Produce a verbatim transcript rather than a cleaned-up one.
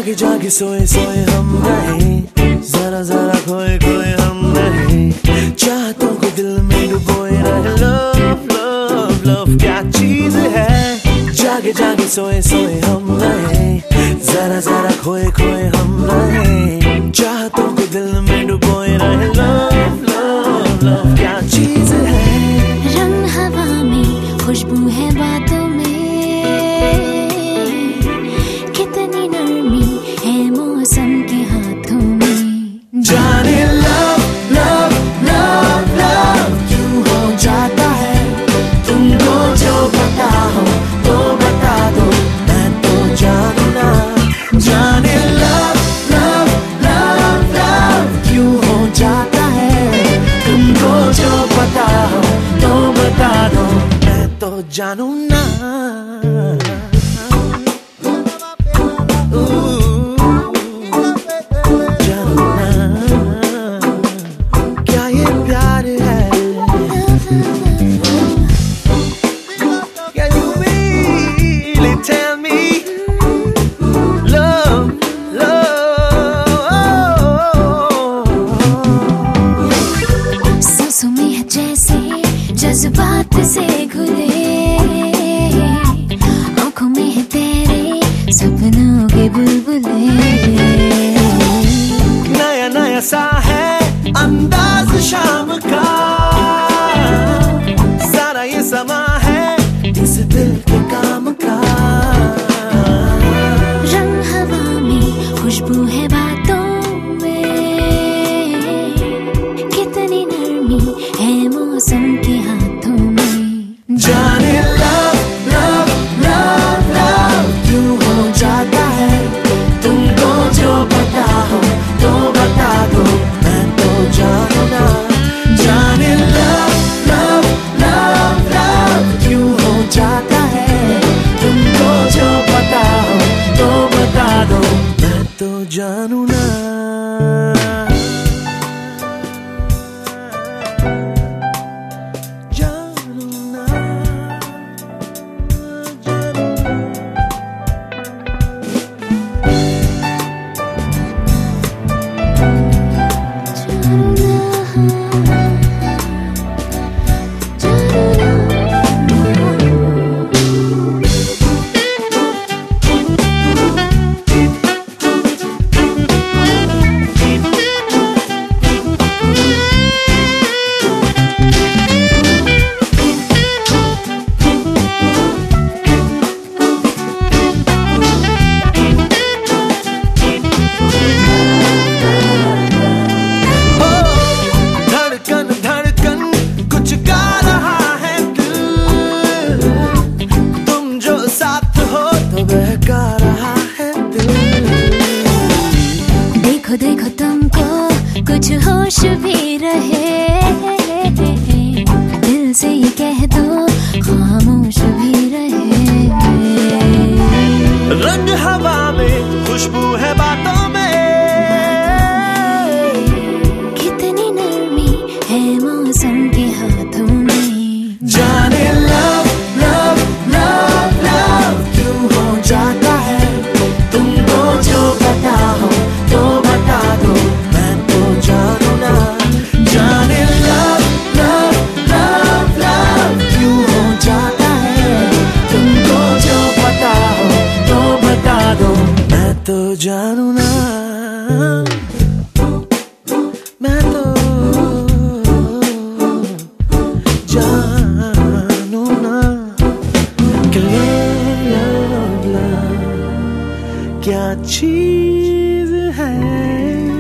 जागे जागे सोए सोए हम रहे, जरा जरा खोए खोए हम रहे, चाहतों को दिल में डुबोए रहे। लव लव लव क्या चीज है। जागे जागे सोए सोए हम रहे, जरा जरा खोए खोए हम रहे, चाहतों को दिल में डुबोए रहे। लव लव लव क्या चीज है। रंग हवा में, खुशबू है बातों में, कितनी नरमी है मौसम के हाथों में। जाने लव लव लव लव क्यों हो जाता है तुमको, जो पता हो तो बता दो, मैं तो जानू ना। जाने लव लव लव लव क्यों हो जाता है तुमको, जो पता हो तो बता दो, मैं तो जानू ना। जज्बात से घुले, आंखों में है तेरे सपनों के बुलबुले। नया नया सा है अंदाज शाम का, सारा ये समा है इस दिल के काम का। रंग हवा में, खुशबू है बातों में, कितनी नरमी है मौसम के हाथों में। जाने लव लव लव लव क्यों हो जाता है तुमको, जो पता हो तो बता दो, मैं तो जानू ना। जाने लव लव लव लव क्यों हो जाता है तुमको, जो पता हो तो बता दो, मैं तो जानू ना। देखो देखो तुमको कुछ होश भी रहे, दिल से ये कह दो खामोश भी रहे। रंग हवा में, खुशबू है बातों में, कितनी नरमी है मौसम के हाथों में। जाने लव लव लव लव क्यों हो जाता है तुमको, जो पता हो तो बता दो, मैं तो जानू ना। जाने लव लव लव लव क्यों हो जाता है तुमको, जो पता हो तो बता दो, मैं तो जानू ना। मैं तो जानू ना कि love, love, love क्या चीज है।